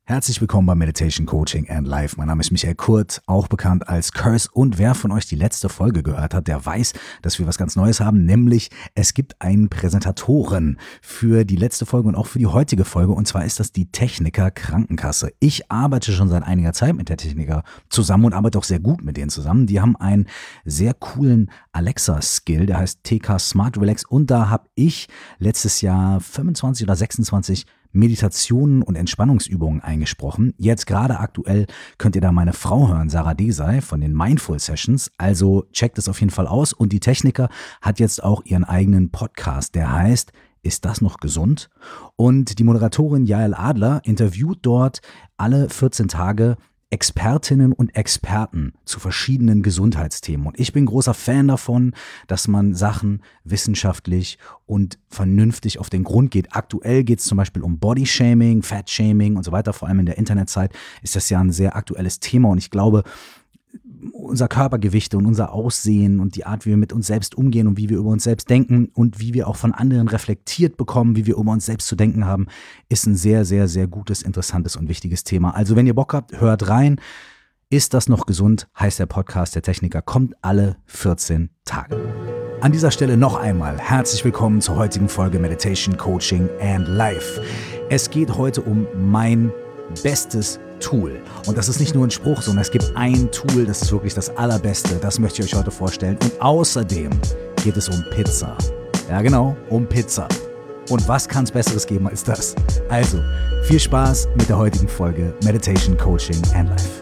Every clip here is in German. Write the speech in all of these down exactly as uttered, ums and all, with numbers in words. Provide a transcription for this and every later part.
Herzlich willkommen bei Meditation Coaching and Life. Mein Name ist Michael Kurt, auch bekannt als Curse. Und wer von euch die letzte Folge gehört hat, der weiß, dass wir was ganz Neues haben, nämlich es gibt einen Präsentatoren für die letzte Folge und auch für die heutige Folge. Und zwar ist das die Techniker Krankenkasse. Ich arbeite schon seit einiger Zeit mit der Techniker zusammen und arbeite auch sehr gut mit denen zusammen. Die haben einen sehr coolen Alexa-Skill, der heißt T K Smart Relax. Und da habe ich letztes Jahr fünfundzwanzig oder sechsundzwanzig Meditationen und Entspannungsübungen eingesprochen. Jetzt gerade aktuell könnt ihr da meine Frau hören, Sarah Desai von den Mindful Sessions. Also checkt es auf jeden Fall aus. Und die Techniker hat jetzt auch ihren eigenen Podcast, der heißt Ist das noch gesund? Und die Moderatorin Jael Adler interviewt dort alle vierzehn Tage Expertinnen und Experten zu verschiedenen Gesundheitsthemen. Und ich bin großer Fan davon, dass man Sachen wissenschaftlich und vernünftig auf den Grund geht. Aktuell geht es zum Beispiel um Bodyshaming, Fatshaming und so weiter. Vor allem in der Internetzeit ist das ja ein sehr aktuelles Thema. Und ich glaube, unser Körpergewicht und unser Aussehen und die Art, wie wir mit uns selbst umgehen und wie wir über uns selbst denken und wie wir auch von anderen reflektiert bekommen, wie wir über uns selbst zu denken haben, ist ein sehr, sehr, sehr gutes, interessantes und wichtiges Thema. Also wenn ihr Bock habt, hört rein. Ist das noch gesund? Heißt der Podcast der Techniker, kommt alle vierzehn Tage. An dieser Stelle noch einmal herzlich willkommen zur heutigen Folge Meditation, Coaching and Life. Es geht heute um mein bestes Tool. Und das ist nicht nur ein Spruch, sondern es gibt ein Tool, das ist wirklich das allerbeste. Das möchte ich euch heute vorstellen. Und außerdem geht es um Pizza. Ja genau, um Pizza. Und was kann es Besseres geben als das? Also, viel Spaß mit der heutigen Folge Meditation, Coaching and Life.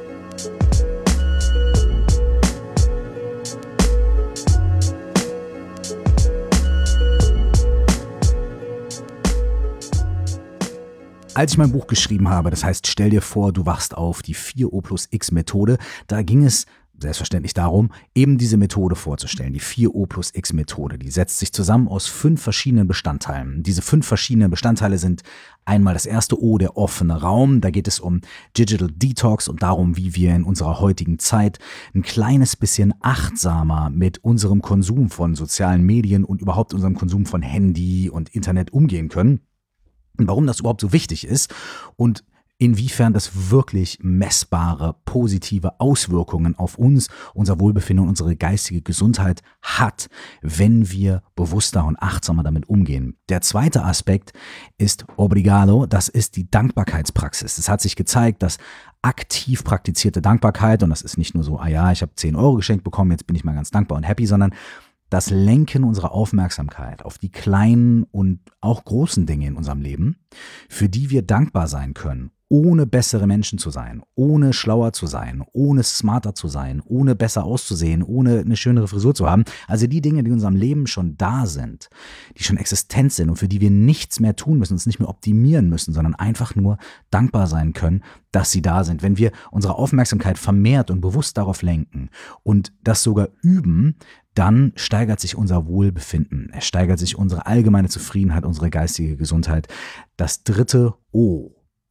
Als ich mein Buch geschrieben habe, das heißt, stell dir vor, du wachst auf, die vier O plus X Methode, da ging es selbstverständlich darum, eben diese Methode vorzustellen, die vier O plus X Methode. Die setzt sich zusammen aus fünf verschiedenen Bestandteilen. Diese fünf verschiedenen Bestandteile sind einmal das erste O, der offene Raum. Da geht es um Digital Detox und darum, wie wir in unserer heutigen Zeit ein kleines bisschen achtsamer mit unserem Konsum von sozialen Medien und überhaupt unserem Konsum von Handy und Internet umgehen können. Und warum das überhaupt so wichtig ist und inwiefern das wirklich messbare, positive Auswirkungen auf uns, unser Wohlbefinden und unsere geistige Gesundheit hat, wenn wir bewusster und achtsamer damit umgehen. Der zweite Aspekt ist Obrigado, das ist die Dankbarkeitspraxis. Es hat sich gezeigt, dass aktiv praktizierte Dankbarkeit, und das ist nicht nur so, ah ja, ich habe zehn Euro geschenkt bekommen, jetzt bin ich mal ganz dankbar und happy, sondern das Lenken unserer Aufmerksamkeit auf die kleinen und auch großen Dinge in unserem Leben, für die wir dankbar sein können, ohne bessere Menschen zu sein, ohne schlauer zu sein, ohne smarter zu sein, ohne besser auszusehen, ohne eine schönere Frisur zu haben. Also die Dinge, die in unserem Leben schon da sind, die schon existent sind und für die wir nichts mehr tun müssen, uns nicht mehr optimieren müssen, sondern einfach nur dankbar sein können, dass sie da sind. Wenn wir unsere Aufmerksamkeit vermehrt und bewusst darauf lenken und das sogar üben, dann steigert sich unser Wohlbefinden. Es steigert sich unsere allgemeine Zufriedenheit, unsere geistige Gesundheit. Das dritte O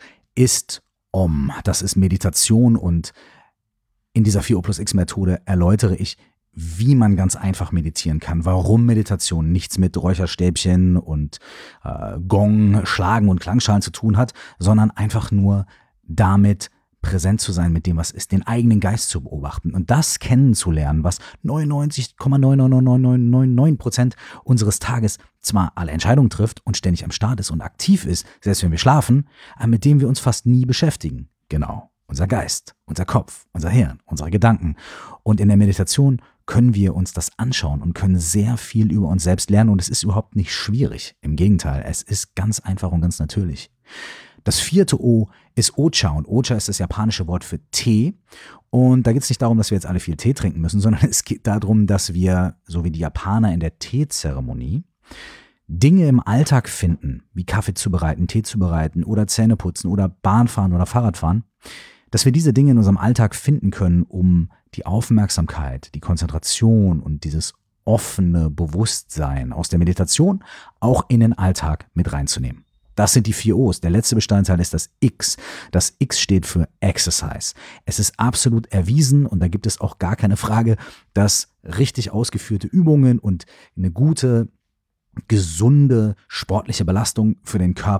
ist Om. Das ist Meditation und in dieser vier O plus X Methode erläutere ich, wie man ganz einfach meditieren kann. Warum Meditation nichts mit Räucherstäbchen und äh, Gong, Schlagen und Klangschalen zu tun hat, sondern einfach nur damit präsent zu sein mit dem, was ist, den eigenen Geist zu beobachten und das kennenzulernen, was neunundneunzig Komma neun neun neun neun neun neun neun Prozent unseres Tages zwar alle Entscheidungen trifft und ständig am Start ist und aktiv ist, selbst wenn wir schlafen, aber mit dem wir uns fast nie beschäftigen. Genau, unser Geist, unser Kopf, unser Hirn, unsere Gedanken. Und in der Meditation können wir uns das anschauen und können sehr viel über uns selbst lernen und es ist überhaupt nicht schwierig. Im Gegenteil, es ist ganz einfach und ganz natürlich. Das vierte O ist Ocha und Ocha ist das japanische Wort für Tee und da geht es nicht darum, dass wir jetzt alle viel Tee trinken müssen, sondern es geht darum, dass wir, so wie die Japaner in der Teezeremonie, Dinge im Alltag finden, wie Kaffee zubereiten, Tee zubereiten oder Zähne putzen oder Bahnfahren oder Fahrradfahren, dass wir diese Dinge in unserem Alltag finden können, um die Aufmerksamkeit, die Konzentration und dieses offene Bewusstsein aus der Meditation auch in den Alltag mit reinzunehmen. Das sind die vier O's. Der letzte Bestandteil ist das X. Das X steht für Exercise. Es ist absolut erwiesen und da gibt es auch gar keine Frage, dass richtig ausgeführte Übungen und eine gute, gesunde sportliche Belastung für den Körper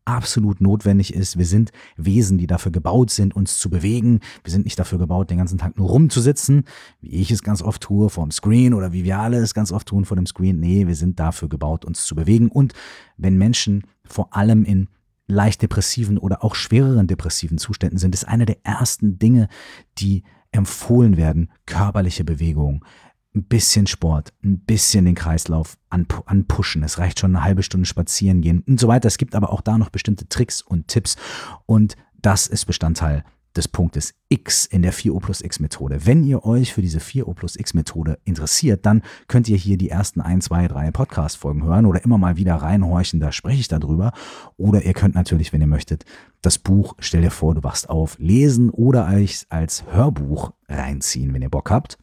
absolut notwendig ist. Wir sind Wesen, die dafür gebaut sind, uns zu bewegen. Wir sind nicht dafür gebaut, den ganzen Tag nur rumzusitzen, wie ich es ganz oft tue vor dem Screen oder wie wir alle es ganz oft tun vor dem Screen. Nee, wir sind dafür gebaut, uns zu bewegen. Und wenn Menschen vor allem in leicht depressiven oder auch schwereren depressiven Zuständen sind, ist eine der ersten Dinge, die empfohlen werden, körperliche Bewegung. Ein bisschen Sport, ein bisschen den Kreislauf anpushen. Es reicht schon eine halbe Stunde spazieren gehen und so weiter. Es gibt aber auch da noch bestimmte Tricks und Tipps und das ist Bestandteil des Punktes X in der vier O plus X Methode. Wenn ihr euch für diese vier O plus X Methode interessiert, dann könnt ihr hier die ersten ein, zwei, drei Podcast-Folgen hören oder immer mal wieder reinhorchen, da spreche ich darüber. Oder ihr könnt natürlich, wenn ihr möchtet, das Buch Stell dir vor, du wachst auf, lesen oder euch als Hörbuch reinziehen, wenn ihr Bock habt.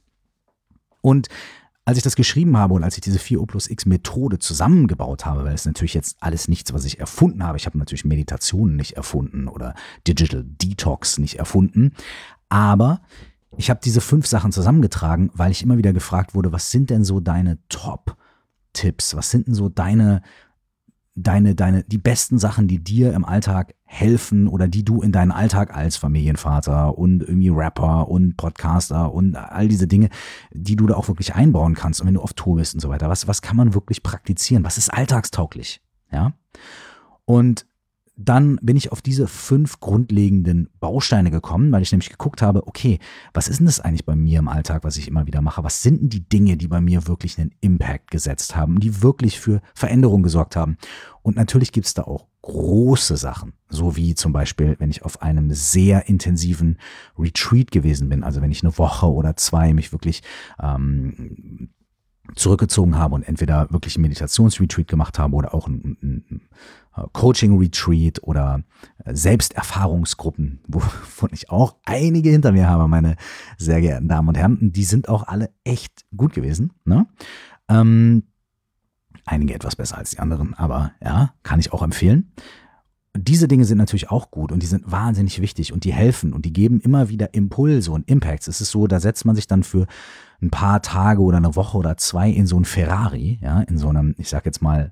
Und als ich das geschrieben habe und als ich diese vier O plus X Methode zusammengebaut habe, weil es natürlich jetzt alles nichts, was ich erfunden habe. Ich habe natürlich Meditation nicht erfunden oder Digital Detox nicht erfunden. Aber ich habe diese fünf Sachen zusammengetragen, weil ich immer wieder gefragt wurde, was sind denn so deine Top-Tipps? Was sind denn so deine, deine, deine, die besten Sachen, die dir im Alltag helfen oder die du in deinen Alltag als Familienvater und irgendwie Rapper und Podcaster und all diese Dinge, die du da auch wirklich einbauen kannst und wenn du auf Tour bist und so weiter. Was, was kann man wirklich praktizieren? Was ist alltagstauglich? Ja. Und dann bin ich auf diese fünf grundlegenden Bausteine gekommen, weil ich nämlich geguckt habe, okay, was ist denn das eigentlich bei mir im Alltag, was ich immer wieder mache? Was sind denn die Dinge, die bei mir wirklich einen Impact gesetzt haben, die wirklich für Veränderung gesorgt haben? Und natürlich gibt es da auch große Sachen, so wie zum Beispiel, wenn ich auf einem sehr intensiven Retreat gewesen bin, also wenn ich eine Woche oder zwei mich wirklich ähm, zurückgezogen habe und entweder wirklich ein Meditationsretreat gemacht habe oder auch ein, ein, ein Coaching-Retreat oder Selbsterfahrungsgruppen, wovon ich auch einige hinter mir habe, meine sehr geehrten Damen und Herren. Die sind auch alle echt gut gewesen, ne? Ähm, einige etwas besser als die anderen, aber ja, kann ich auch empfehlen. Diese Dinge sind natürlich auch gut und die sind wahnsinnig wichtig und die helfen und die geben immer wieder Impulse und Impacts. Es ist so, da setzt man sich dann für ein paar Tage oder eine Woche oder zwei in so ein Ferrari, ja, in so einem, ich sag jetzt mal,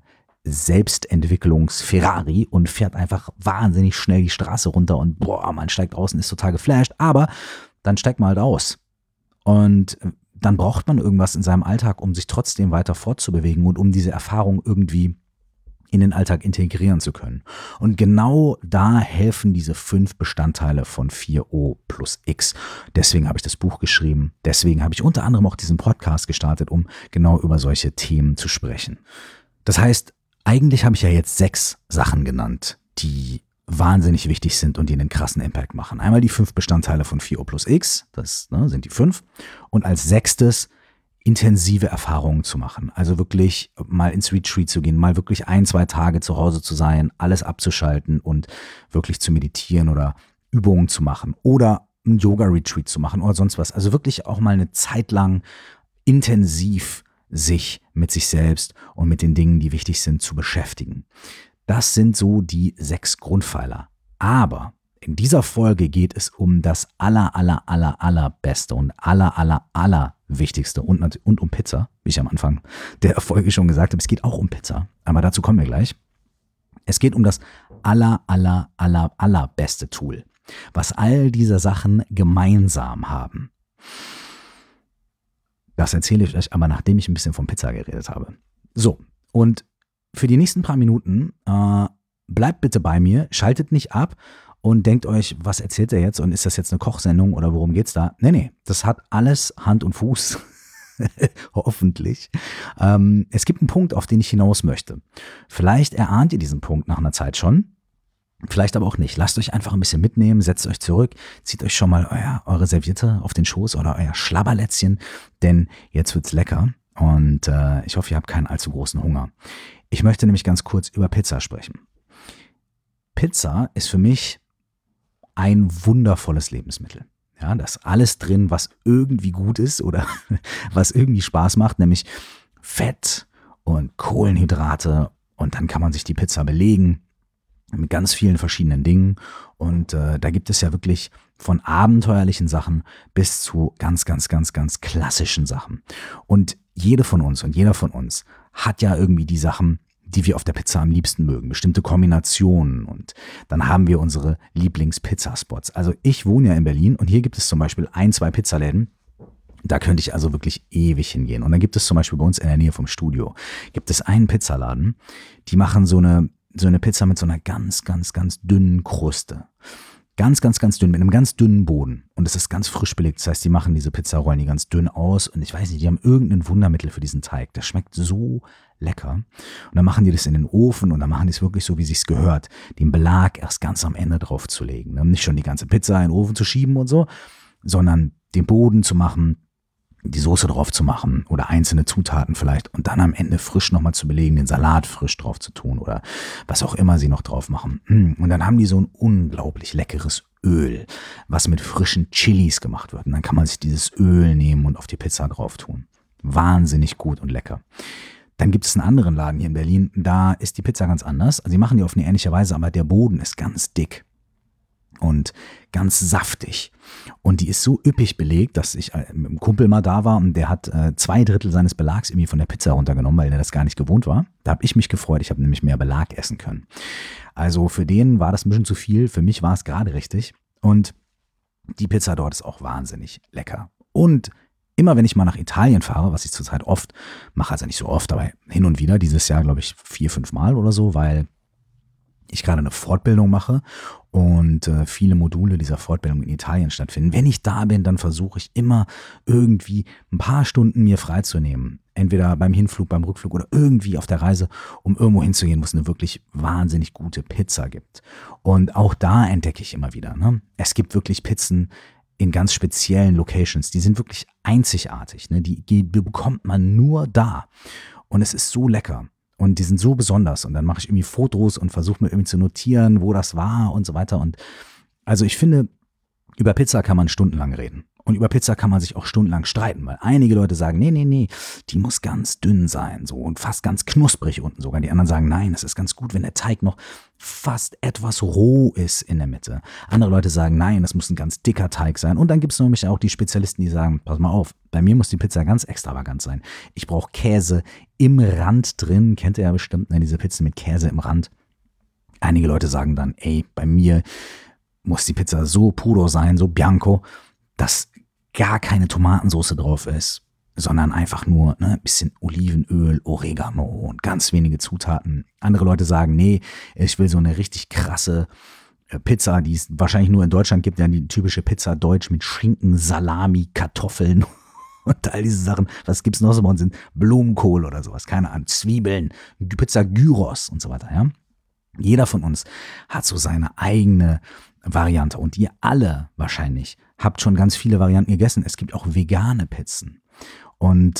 Selbstentwicklungs-Ferrari und fährt einfach wahnsinnig schnell die Straße runter und boah, man steigt aus und ist total geflasht, aber dann steigt man halt aus. Und dann braucht man irgendwas in seinem Alltag, um sich trotzdem weiter fortzubewegen und um diese Erfahrung irgendwie in den Alltag integrieren zu können. Und genau da helfen diese fünf Bestandteile von vier O plus X. Deswegen habe ich das Buch geschrieben. Deswegen habe ich unter anderem auch diesen Podcast gestartet, um genau über solche Themen zu sprechen. Das heißt, eigentlich habe ich ja jetzt sechs Sachen genannt, die wahnsinnig wichtig sind und die einen krassen Impact machen. Einmal die fünf Bestandteile von vier O plus X, das ne, sind die fünf. Und als sechstes intensive Erfahrungen zu machen. Also wirklich mal ins Retreat zu gehen, mal wirklich ein, zwei Tage zu Hause zu sein, alles abzuschalten und wirklich zu meditieren oder Übungen zu machen oder ein Yoga-Retreat zu machen oder sonst was. Also wirklich auch mal eine Zeit lang intensiv sich mit sich selbst und mit den Dingen, die wichtig sind, zu beschäftigen. Das sind so die sechs Grundpfeiler. Aber in dieser Folge geht es um das aller, aller, aller, allerbeste und aller, aller, aller Wichtigste und, und um Pizza, wie ich am Anfang der Folge schon gesagt habe. Es geht auch um Pizza, aber dazu kommen wir gleich. Es geht um das aller, aller, aller, allerbeste Tool, was all diese Sachen gemeinsam haben. Das erzähle ich euch aber, nachdem ich ein bisschen von Pizza geredet habe. So, und für die nächsten paar Minuten äh, bleibt bitte bei mir, schaltet nicht ab und denkt euch, was erzählt er jetzt und ist das jetzt eine Kochsendung oder worum geht's da? Nee, nee, das hat alles Hand und Fuß, hoffentlich. Ähm, es gibt einen Punkt, auf den ich hinaus möchte. Vielleicht erahnt ihr diesen Punkt nach einer Zeit schon, vielleicht aber auch nicht. Lasst euch einfach ein bisschen mitnehmen, setzt euch zurück, zieht euch schon mal euer, eure Serviette auf den Schoß oder euer Schlabberlätzchen, denn jetzt wird's lecker und äh, ich hoffe, ihr habt keinen allzu großen Hunger. Ich möchte nämlich ganz kurz über Pizza sprechen. Pizza ist für mich ein wundervolles Lebensmittel. Ja, da ist alles drin, was irgendwie gut ist oder was irgendwie Spaß macht, nämlich Fett und Kohlenhydrate und dann kann man sich die Pizza belegen mit ganz vielen verschiedenen Dingen und äh, da gibt es ja wirklich von abenteuerlichen Sachen bis zu ganz, ganz, ganz, ganz klassischen Sachen. Und jede von uns und jeder von uns hat ja irgendwie die Sachen, die wir auf der Pizza am liebsten mögen, bestimmte Kombinationen und dann haben wir unsere Lieblings-Pizzaspots. Also ich wohne ja in Berlin und hier gibt es zum Beispiel ein, zwei Pizzaläden, da könnte ich also wirklich ewig hingehen. Und dann gibt es zum Beispiel bei uns in der Nähe vom Studio, gibt es einen Pizzaladen, die machen so eine, so eine Pizza mit so einer ganz, ganz, ganz dünnen Kruste. Ganz, ganz, ganz dünn, mit einem ganz dünnen Boden. Und es ist ganz frisch belegt. Das heißt, die machen diese Pizzarollen die ganz dünn aus. Und ich weiß nicht, die haben irgendein Wundermittel für diesen Teig. Der schmeckt so lecker. Und dann machen die das in den Ofen und dann machen die es wirklich so, wie sich's gehört. Den Belag erst ganz am Ende drauf zu legen. Nicht schon die ganze Pizza in den Ofen zu schieben und so, sondern den Boden zu machen, die Soße drauf zu machen oder einzelne Zutaten vielleicht und dann am Ende frisch nochmal zu belegen, den Salat frisch drauf zu tun oder was auch immer sie noch drauf machen. Und dann haben die so ein unglaublich leckeres Öl, was mit frischen Chilis gemacht wird. Und dann kann man sich dieses Öl nehmen und auf die Pizza drauf tun. Wahnsinnig gut und lecker. Dann gibt es einen anderen Laden hier in Berlin, da ist die Pizza ganz anders. Also die machen die auf eine ähnliche Weise, aber der Boden ist ganz dick und ganz saftig. Und die ist so üppig belegt, dass ich mit einem Kumpel mal da war und der hat äh, zwei Drittel seines Belags irgendwie von der Pizza runtergenommen, weil der das gar nicht gewohnt war. Da habe ich mich gefreut, ich habe nämlich mehr Belag essen können. Also für den war das ein bisschen zu viel, für mich war es gerade richtig. Und die Pizza dort ist auch wahnsinnig lecker. Und immer wenn ich mal nach Italien fahre, was ich zurzeit oft mache, also nicht so oft, aber hin und wieder, dieses Jahr glaube ich vier, fünf Mal oder so, weil ich gerade eine Fortbildung mache und äh, viele Module dieser Fortbildung in Italien stattfinden. Wenn ich da bin, dann versuche ich immer irgendwie ein paar Stunden mir freizunehmen. Entweder beim Hinflug, beim Rückflug oder irgendwie auf der Reise, um irgendwo hinzugehen, wo es eine wirklich wahnsinnig gute Pizza gibt. Und auch da entdecke ich immer wieder, ne? Es gibt wirklich Pizzen in ganz speziellen Locations. Die sind wirklich einzigartig, ne? Die, die bekommt man nur da. Und es ist so lecker. Und die sind so besonders. Und dann mache ich irgendwie Fotos und versuche mir irgendwie zu notieren, wo das war und so weiter. Und also ich finde, über Pizza kann man stundenlang reden. Und über Pizza kann man sich auch stundenlang streiten, weil einige Leute sagen, nee, nee, nee, die muss ganz dünn sein, so und fast ganz knusprig unten sogar. Die anderen sagen, nein, es ist ganz gut, wenn der Teig noch fast etwas roh ist in der Mitte. Andere Leute sagen, nein, das muss ein ganz dicker Teig sein. Und dann gibt es nämlich auch die Spezialisten, die sagen, pass mal auf, bei mir muss die Pizza ganz extravagant sein. Ich brauche Käse im Rand drin, kennt ihr ja bestimmt, ne, diese Pizzen mit Käse im Rand. Einige Leute sagen dann, ey, bei mir muss die Pizza so puro sein, so bianco, dass gar keine Tomatensauce drauf ist, sondern einfach nur ne, ein bisschen Olivenöl, Oregano und ganz wenige Zutaten. Andere Leute sagen, nee, ich will so eine richtig krasse Pizza, die es wahrscheinlich nur in Deutschland gibt, ja die typische Pizza Deutsch mit Schinken, Salami, Kartoffeln und all diese Sachen. Was gibt's noch so bei uns? Sind Blumenkohl oder sowas, keine Ahnung, Zwiebeln, Pizza Gyros und so weiter, ja. Jeder von uns hat so seine eigene Variante und ihr alle wahrscheinlich habt schon ganz viele Varianten gegessen. Es gibt auch vegane Pizzen und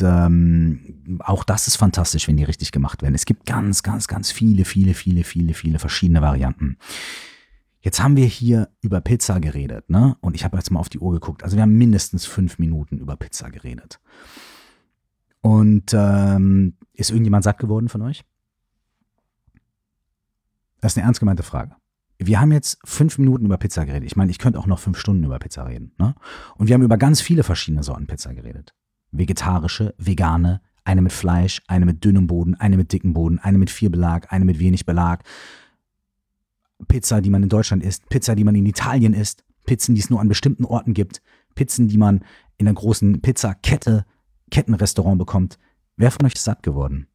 ähm, auch das ist fantastisch, wenn die richtig gemacht werden. Es gibt ganz, ganz, ganz viele, viele, viele, viele, viele verschiedene Varianten. Jetzt haben wir hier über Pizza geredet, ne? Und ich habe jetzt mal auf die Uhr geguckt. Also wir haben mindestens fünf Minuten über Pizza geredet. Und ähm, ist irgendjemand satt geworden von euch? Das ist eine ernst gemeinte Frage. Wir haben jetzt fünf Minuten über Pizza geredet. Ich meine, ich könnte auch noch fünf Stunden über Pizza reden. Ne? Und wir haben über ganz viele verschiedene Sorten Pizza geredet. Vegetarische, vegane, eine mit Fleisch, eine mit dünnem Boden, eine mit dickem Boden, eine mit viel Belag, eine mit wenig Belag. Pizza, die man in Deutschland isst, Pizza, die man in Italien isst, Pizzen, die es nur an bestimmten Orten gibt, Pizzen, die man in einer großen Pizzakette, Kettenrestaurant bekommt. Wer von euch ist satt geworden?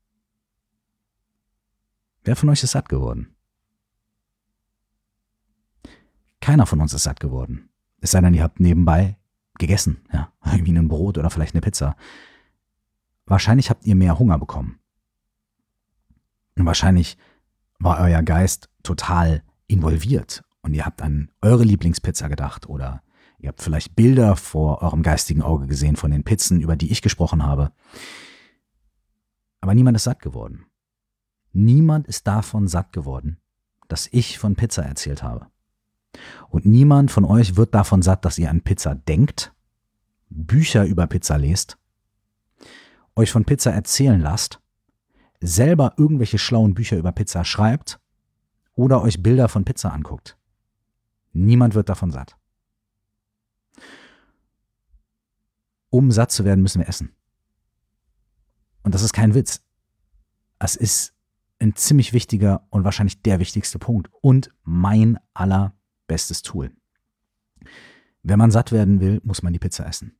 Wer von euch ist satt geworden? Keiner von uns ist satt geworden. Es sei denn, ihr habt nebenbei gegessen, ja, irgendwie ein Brot oder vielleicht eine Pizza. Wahrscheinlich habt ihr mehr Hunger bekommen. Und wahrscheinlich war euer Geist total involviert und ihr habt an eure Lieblingspizza gedacht oder ihr habt vielleicht Bilder vor eurem geistigen Auge gesehen von den Pizzen, über die ich gesprochen habe. Aber niemand ist satt geworden. Niemand ist davon satt geworden, dass ich von Pizza erzählt habe. Und niemand von euch wird davon satt, dass ihr an Pizza denkt, Bücher über Pizza lest, euch von Pizza erzählen lasst, selber irgendwelche schlauen Bücher über Pizza schreibt oder euch Bilder von Pizza anguckt. Niemand wird davon satt. Um satt zu werden, müssen wir essen. Und das ist kein Witz. Es ist ein ziemlich wichtiger und wahrscheinlich der wichtigste Punkt und mein allerbestes Tool. Wenn man satt werden will, muss man die Pizza essen.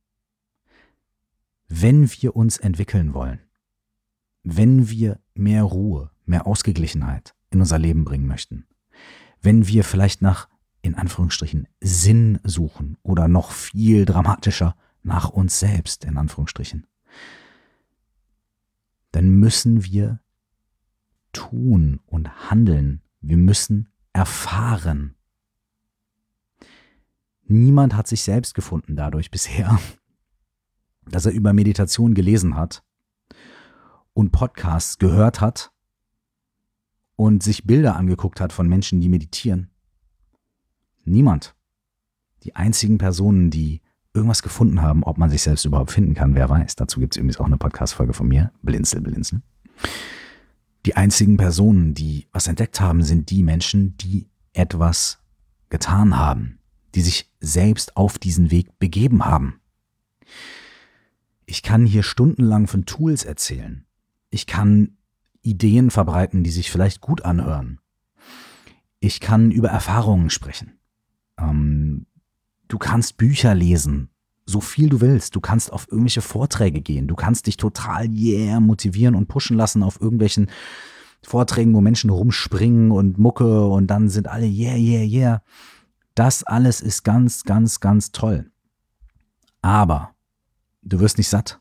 Wenn wir uns entwickeln wollen, wenn wir mehr Ruhe, mehr Ausgeglichenheit in unser Leben bringen möchten, wenn wir vielleicht nach, in Anführungsstrichen, Sinn suchen oder noch viel dramatischer nach uns selbst, in Anführungsstrichen, dann müssen wir tun und handeln. Wir müssen erfahren. Niemand hat sich selbst gefunden dadurch bisher, dass er über Meditation gelesen hat und Podcasts gehört hat und sich Bilder angeguckt hat von Menschen, die meditieren. Niemand. Die einzigen Personen, die irgendwas gefunden haben, ob man sich selbst überhaupt finden kann, wer weiß. Dazu gibt es übrigens auch eine Podcast-Folge von mir. Blinzel, blinzel. Die einzigen Personen, die was entdeckt haben, sind die Menschen, die etwas getan haben, die sich selbst auf diesen Weg begeben haben. Ich kann hier stundenlang von Tools erzählen. Ich kann Ideen verbreiten, die sich vielleicht gut anhören. Ich kann über Erfahrungen sprechen. Ähm, du kannst Bücher lesen, so viel du willst. Du kannst auf irgendwelche Vorträge gehen. Du kannst dich total yeah motivieren und pushen lassen auf irgendwelchen Vorträgen, wo Menschen rumspringen und Mucke und dann sind alle yeah, yeah, yeah. Das alles ist ganz, ganz, ganz toll. Aber du wirst nicht satt.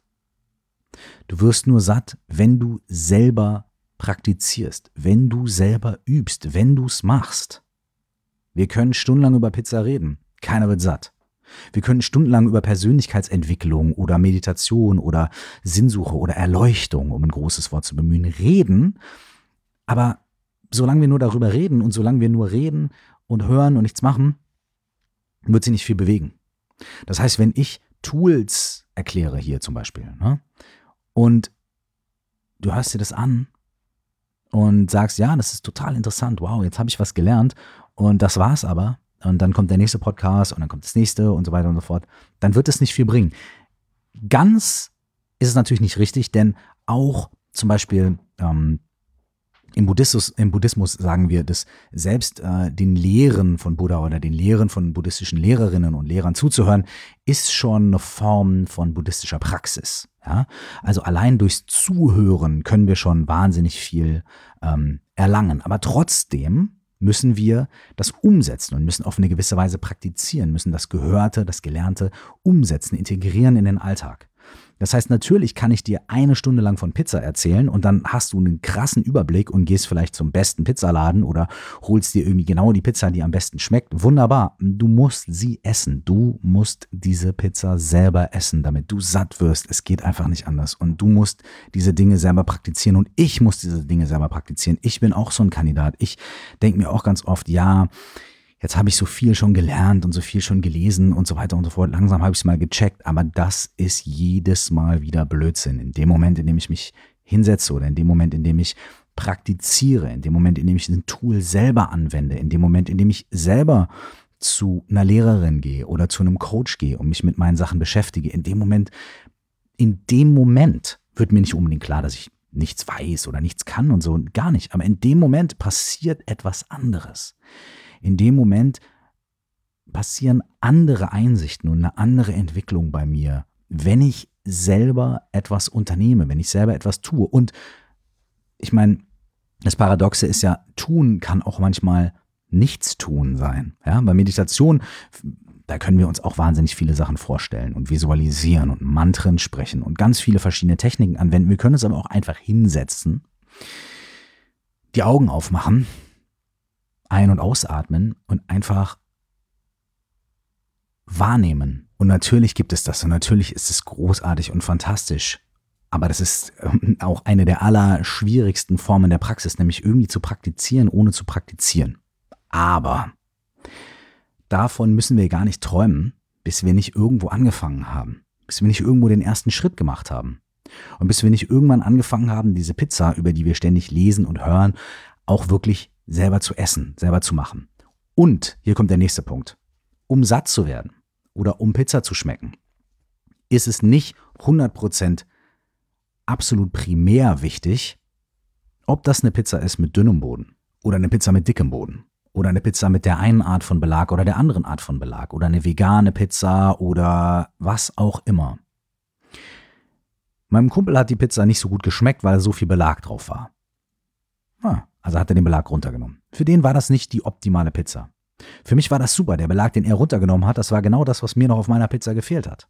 Du wirst nur satt, wenn du selber praktizierst, wenn du selber übst, wenn du es machst. Wir können stundenlang über Pizza reden. Keiner wird satt. Wir können stundenlang über Persönlichkeitsentwicklung oder Meditation oder Sinnsuche oder Erleuchtung, um ein großes Wort zu bemühen, reden. Aber solange wir nur darüber reden und solange wir nur reden und hören und nichts machen, wird sich nicht viel bewegen. Das heißt, wenn ich Tools erkläre hier zum Beispiel, ne, und du hörst dir das an und sagst, ja, das ist total interessant, wow, jetzt habe ich was gelernt und das war's aber, und dann kommt der nächste Podcast und dann kommt das nächste und so weiter und so fort, dann wird es nicht viel bringen. Ganz ist es natürlich nicht richtig, denn auch zum Beispiel ähm, im Buddhismus, im Buddhismus sagen wir, dass selbst äh, den Lehren von Buddha oder den Lehren von buddhistischen Lehrerinnen und Lehrern zuzuhören, ist schon eine Form von buddhistischer Praxis. Ja? Also allein durchs Zuhören können wir schon wahnsinnig viel ähm, erlangen. Aber trotzdem müssen wir das umsetzen und müssen auf eine gewisse Weise praktizieren, müssen das Gehörte, das Gelernte umsetzen, integrieren in den Alltag. Das heißt, natürlich kann ich dir eine Stunde lang von Pizza erzählen und dann hast du einen krassen Überblick und gehst vielleicht zum besten Pizzaladen oder holst dir irgendwie genau die Pizza, die am besten schmeckt. Wunderbar, du musst sie essen. Du musst diese Pizza selber essen, damit du satt wirst. Es geht einfach nicht anders und du musst diese Dinge selber praktizieren und ich muss diese Dinge selber praktizieren. Ich bin auch so ein Kandidat. Ich denke mir auch ganz oft, ja, jetzt habe ich so viel schon gelernt und so viel schon gelesen und so weiter und so fort. Langsam habe ich es mal gecheckt, aber das ist jedes Mal wieder Blödsinn. In dem Moment, in dem ich mich hinsetze oder in dem Moment, in dem ich praktiziere, in dem Moment, in dem ich ein Tool selber anwende, in dem Moment, in dem ich selber zu einer Lehrerin gehe oder zu einem Coach gehe und mich mit meinen Sachen beschäftige, in dem Moment, in dem Moment wird mir nicht unbedingt klar, dass ich nichts weiß oder nichts kann und so, gar nicht. Aber in dem Moment passiert etwas anderes. In dem Moment passieren andere Einsichten und eine andere Entwicklung bei mir, wenn ich selber etwas unternehme, wenn ich selber etwas tue. Und ich meine, das Paradoxe ist ja, tun kann auch manchmal Nichtstun sein. Ja, bei Meditation, da können wir uns auch wahnsinnig viele Sachen vorstellen und visualisieren und Mantren sprechen und ganz viele verschiedene Techniken anwenden. Wir können uns aber auch einfach hinsetzen, die Augen aufmachen, ein- und ausatmen und einfach wahrnehmen. Und natürlich gibt es das und natürlich ist es großartig und fantastisch. Aber das ist auch eine der allerschwierigsten Formen der Praxis, nämlich irgendwie zu praktizieren, ohne zu praktizieren. Aber davon müssen wir gar nicht träumen, bis wir nicht irgendwo angefangen haben, bis wir nicht irgendwo den ersten Schritt gemacht haben und bis wir nicht irgendwann angefangen haben, diese Pizza, über die wir ständig lesen und hören, auch wirklich selber zu essen, selber zu machen. Und hier kommt der nächste Punkt. Um satt zu werden oder um Pizza zu schmecken, ist es nicht hundert Prozent absolut primär wichtig, Ob das eine Pizza ist mit dünnem Boden oder eine Pizza mit dickem Boden oder eine Pizza mit der einen Art von Belag oder der anderen Art von Belag oder eine vegane Pizza oder was auch immer. Meinem Kumpel hat die Pizza nicht so gut geschmeckt, weil so viel Belag drauf war. Ah, also hat er den Belag runtergenommen. Für den war das nicht die optimale Pizza. Für mich war das super. Der Belag, den er runtergenommen hat, das war genau das, was mir noch auf meiner Pizza gefehlt hat.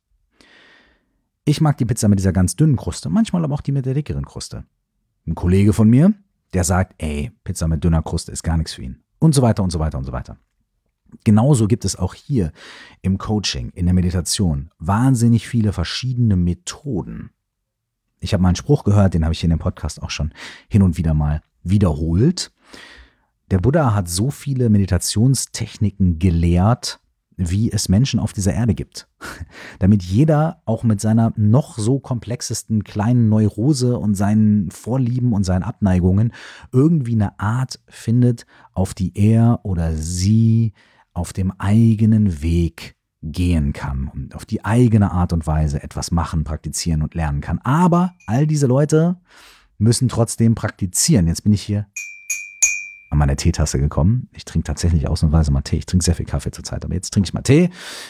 Ich mag die Pizza mit dieser ganz dünnen Kruste, manchmal aber auch die mit der dickeren Kruste. Ein Kollege von mir, der sagt, ey, Pizza mit dünner Kruste ist gar nichts für ihn. Und so weiter und so weiter und so weiter. Genauso gibt es auch hier im Coaching, in der Meditation, wahnsinnig viele verschiedene Methoden. Ich habe mal einen Spruch gehört, den habe ich hier in dem Podcast auch schon hin und wieder mal wiederholt. Der Buddha hat so viele Meditationstechniken gelehrt, wie es Menschen auf dieser Erde gibt. Damit jeder auch mit seiner noch so komplexesten kleinen Neurose und seinen Vorlieben und seinen Abneigungen irgendwie eine Art findet, auf die er oder sie auf dem eigenen Weg gehen kann und auf die eigene Art und Weise etwas machen, praktizieren und lernen kann. Aber all diese Leute müssen trotzdem praktizieren. Jetzt bin ich hier an meine Teetasse gekommen. Ich trinke tatsächlich ausnahmsweise mal Tee. Ich trinke sehr viel Kaffee zurzeit, aber jetzt trinke ich mal Tee.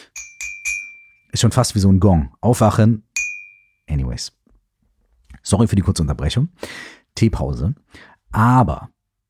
Ist schon fast wie so ein Gong. Aufwachen. Anyways. Sorry für die kurze Unterbrechung. Teepause. Aber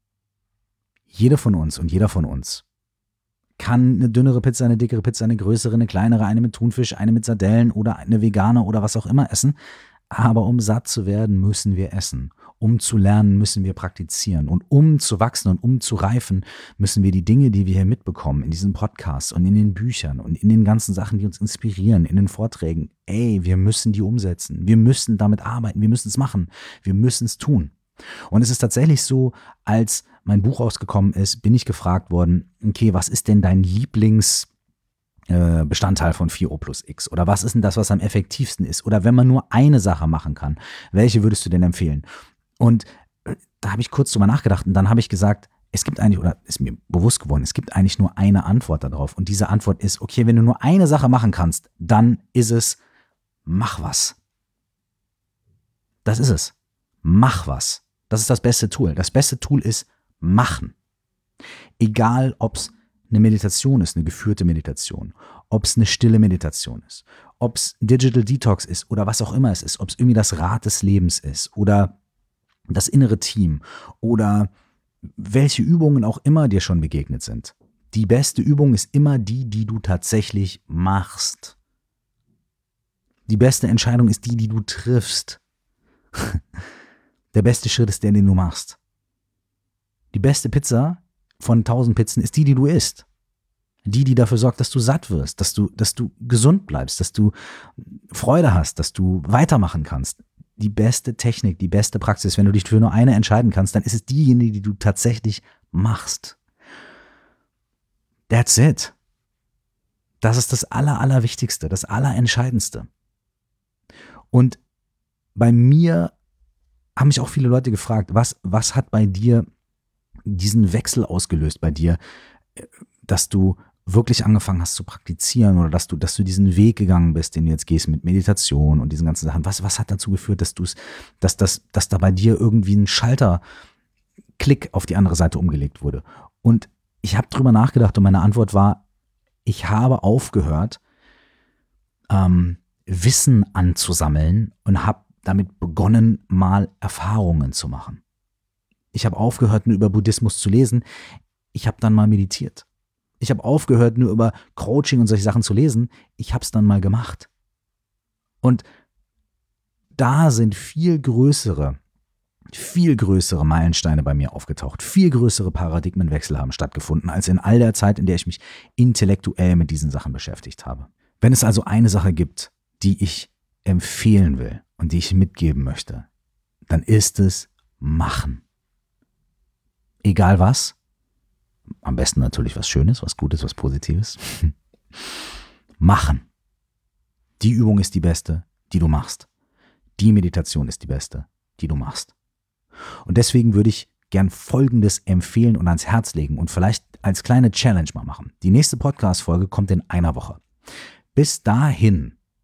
jeder von uns und jeder von uns kann eine dünnere Pizza, eine dickere Pizza, eine größere, eine kleinere, eine mit Thunfisch, eine mit Sardellen oder eine vegane oder was auch immer essen. Aber um satt zu werden, müssen wir essen. Um zu lernen, müssen wir praktizieren. Und um zu wachsen und um zu reifen, müssen wir die Dinge, die wir hier mitbekommen, in diesen Podcasts und in den Büchern und in den ganzen Sachen, die uns inspirieren, in den Vorträgen, ey, wir müssen die umsetzen. Wir müssen damit arbeiten. Wir müssen es machen. Wir müssen es tun. Und es ist tatsächlich so, als mein Buch rausgekommen ist, bin ich gefragt worden, okay, was ist denn dein Lieblings- Bestandteil von vier O plus X? Oder was ist denn das, was am effektivsten ist? Oder wenn man nur eine Sache machen kann, welche würdest du denn empfehlen? Und da habe ich kurz drüber nachgedacht und dann habe ich gesagt, es gibt eigentlich, oder ist mir bewusst geworden, es gibt eigentlich nur eine Antwort darauf. Und diese Antwort ist, okay, wenn du nur eine Sache machen kannst, dann ist es, mach was. Das ist es. Mach was. Das ist das beste Tool. Das beste Tool ist machen. Egal, ob es eine Meditation ist, eine geführte Meditation, ob es eine stille Meditation ist, ob es Digital Detox ist oder was auch immer es ist, ob es irgendwie das Rad des Lebens ist oder das innere Team oder welche Übungen auch immer dir schon begegnet sind. Die beste Übung ist immer die, die du tatsächlich machst. Die beste Entscheidung ist die, die du triffst. Der beste Schritt ist der, den du machst. Die beste Pizza von tausend Pizzen ist die, die du isst. Die, die dafür sorgt, dass du satt wirst, dass du, dass du gesund bleibst, dass du Freude hast, dass du weitermachen kannst. Die beste Technik, die beste Praxis, wenn du dich für nur eine entscheiden kannst, dann ist es diejenige, die du tatsächlich machst. That's it. Das ist das Aller, Allerwichtigste, das Allerentscheidendste. Und bei mir haben mich auch viele Leute gefragt, was, was hat bei dir diesen Wechsel ausgelöst bei dir, dass du wirklich angefangen hast zu praktizieren oder dass du, dass du diesen Weg gegangen bist, den du jetzt gehst mit Meditation und diesen ganzen Sachen. Was, was hat dazu geführt, dass du es, dass, dass, dass da bei dir irgendwie ein Schalterklick auf die andere Seite umgelegt wurde? Und ich habe drüber nachgedacht und meine Antwort war, ich habe aufgehört, ähm, Wissen anzusammeln und habe damit begonnen, mal Erfahrungen zu machen. Ich habe aufgehört, nur über Buddhismus zu lesen. Ich habe dann mal meditiert. Ich habe aufgehört, nur über Coaching und solche Sachen zu lesen. Ich habe es dann mal gemacht. Und da sind viel größere, viel größere Meilensteine bei mir aufgetaucht. Viel größere Paradigmenwechsel haben stattgefunden, als in all der Zeit, in der ich mich intellektuell mit diesen Sachen beschäftigt habe. Wenn es also eine Sache gibt, die ich empfehlen will und die ich mitgeben möchte, dann ist es machen. Egal was, am besten natürlich was Schönes, was Gutes, was Positives. Machen. Die Übung ist die beste, die du machst. Die Meditation ist die beste, die du machst. Und deswegen würde ich gern Folgendes empfehlen und ans Herz legen und vielleicht als kleine Challenge mal machen. Die nächste Podcast-Folge kommt in einer Woche. Bis dahin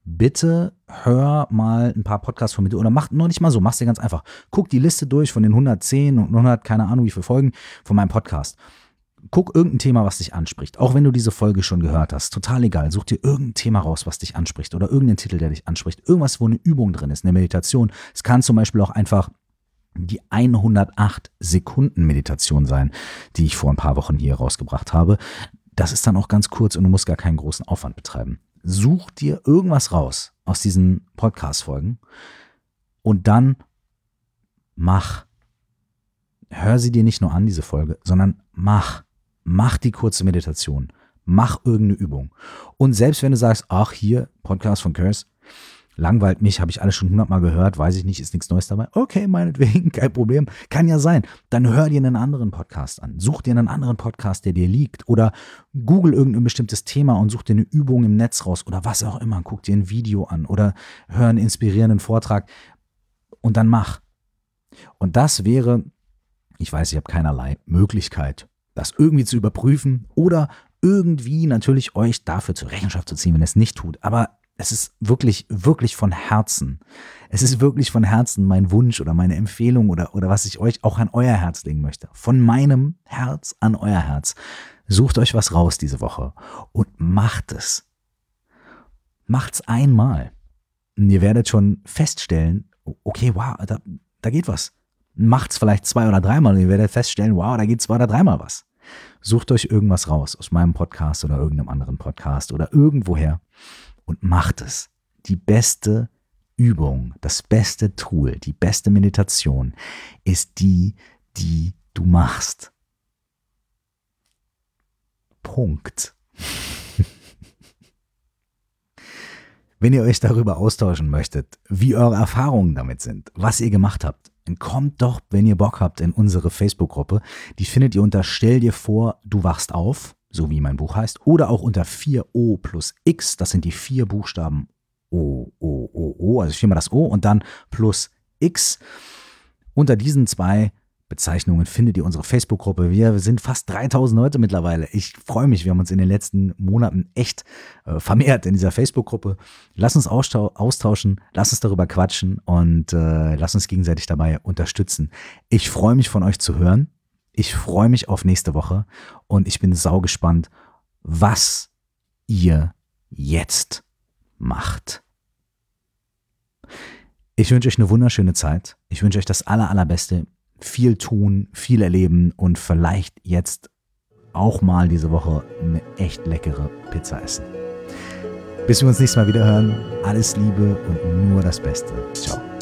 bitte hör mal ein paar Podcasts von mir oder mach noch nicht mal so, mach's dir ganz einfach. Guck die Liste durch von den hundertzehn und hundert, keine Ahnung wie viele Folgen von meinem Podcast. Guck irgendein Thema, was dich anspricht. Auch wenn du diese Folge schon gehört hast. Total egal. Such dir irgendein Thema raus, was dich anspricht oder irgendeinen Titel, der dich anspricht. Irgendwas, wo eine Übung drin ist, eine Meditation. Es kann zum Beispiel auch einfach die hundertacht Sekunden Meditation sein, die ich vor ein paar Wochen hier rausgebracht habe. Das ist dann auch ganz kurz und du musst gar keinen großen Aufwand betreiben. Such dir irgendwas raus aus diesen Podcast-Folgen und dann mach. Hör sie dir nicht nur an, diese Folge, sondern mach. Mach die kurze Meditation. Mach irgendeine Übung. Und selbst wenn du sagst, ach hier, Podcast von Curse, langweilt mich, habe ich alles schon hundertmal gehört, weiß ich nicht, ist nichts Neues dabei. Okay, meinetwegen, kein Problem. Kann ja sein. Dann hör dir einen anderen Podcast an. Such dir einen anderen Podcast, der dir liegt. Oder google irgendein bestimmtes Thema und such dir eine Übung im Netz raus. Oder was auch immer. Guck dir ein Video an. Oder hör einen inspirierenden Vortrag. Und dann mach. Und das wäre, ich weiß, ich habe keinerlei Möglichkeit, das irgendwie zu überprüfen. Oder irgendwie natürlich euch dafür zur Rechenschaft zu ziehen, wenn ihr es nicht tut. Aber es ist wirklich, wirklich von Herzen. Es ist wirklich von Herzen mein Wunsch oder meine Empfehlung oder, oder was ich euch auch an euer Herz legen möchte. Von meinem Herz an euer Herz. Sucht euch was raus diese Woche und macht es. Macht's einmal. Und ihr werdet schon feststellen, okay, wow, da, da geht was. Macht's vielleicht zwei oder dreimal und ihr werdet feststellen, wow, da geht zwei oder dreimal was. Sucht euch irgendwas raus aus meinem Podcast oder irgendeinem anderen Podcast oder irgendwoher. Und macht es. Die beste Übung, das beste Tool, die beste Meditation ist die, die du machst. Punkt. Wenn ihr euch darüber austauschen möchtet, wie eure Erfahrungen damit sind, was ihr gemacht habt, dann kommt doch, wenn ihr Bock habt, in unsere Facebook-Gruppe. Die findet ihr unter Stell dir vor, du wachst auf. So wie mein Buch heißt, oder auch unter vier O plus X, das sind die vier Buchstaben O, O, O, O, also viermal das O und dann plus X. Unter diesen zwei Bezeichnungen findet ihr unsere Facebook-Gruppe. Wir sind fast dreitausend Leute mittlerweile. Ich freue mich, wir haben uns in den letzten Monaten echt äh, vermehrt in dieser Facebook-Gruppe. Lass uns austauschen, lass uns darüber quatschen und äh, lass uns gegenseitig dabei unterstützen. Ich freue mich, von euch zu hören. Ich freue mich auf nächste Woche und ich bin saugespannt, was ihr jetzt macht. Ich wünsche euch eine wunderschöne Zeit. Ich wünsche euch das aller, allerbeste. Viel tun, viel erleben und vielleicht jetzt auch mal diese Woche eine echt leckere Pizza essen. Bis wir uns nächstes Mal wieder hören. Alles Liebe und nur das Beste. Ciao.